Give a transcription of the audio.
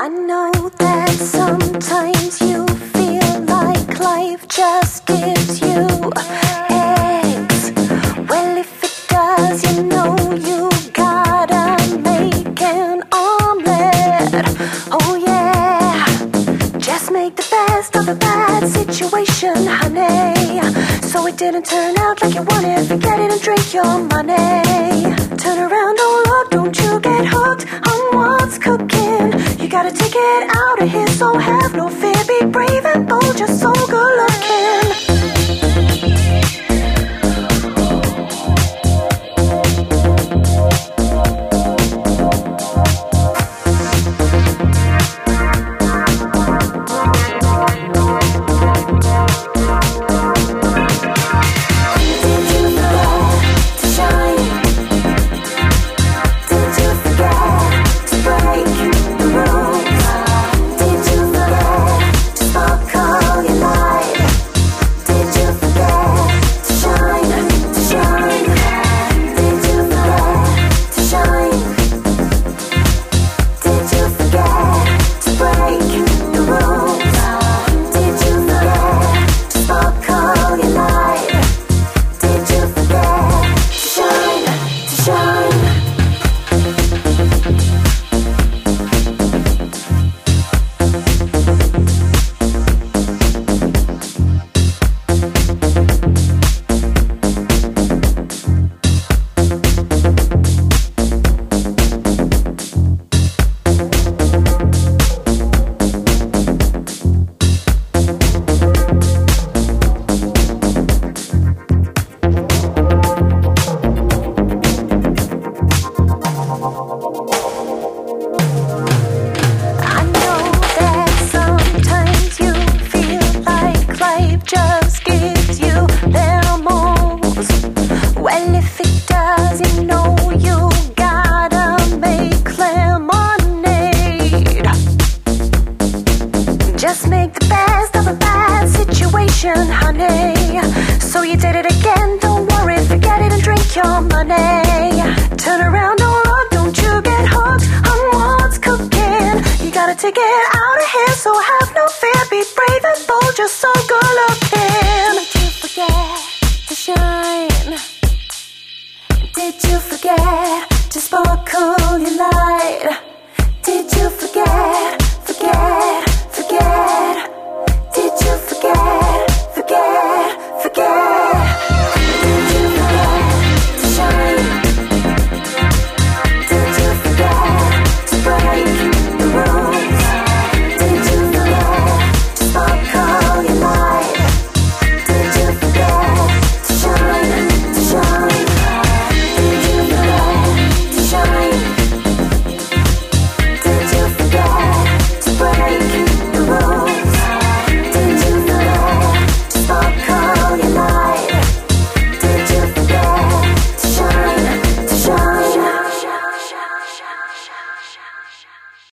I know that sometimes you feel like life just gives you eggs. Well, if it does, you know you gotta make an omelet. Oh yeah, just make the best of a bad situation, honey. So it didn't turn out like you wanted, forget it and drink your money. Turn around, oh Lord, don't you get hooked on what's cooking. You gotta take it out of here, so have no fear. Be brave and bold, you're so good looking. Just gives you lemons. Well, if it does, you know you gotta make lemonade. Just make the best of a bad situation, honey. So you did it again, don't worry, forget it and drink your money. Turn around, oh Lord, don't you get hooked on what's cooking. You gotta take it out of here, so have no fear, be brave and bold, you're so good.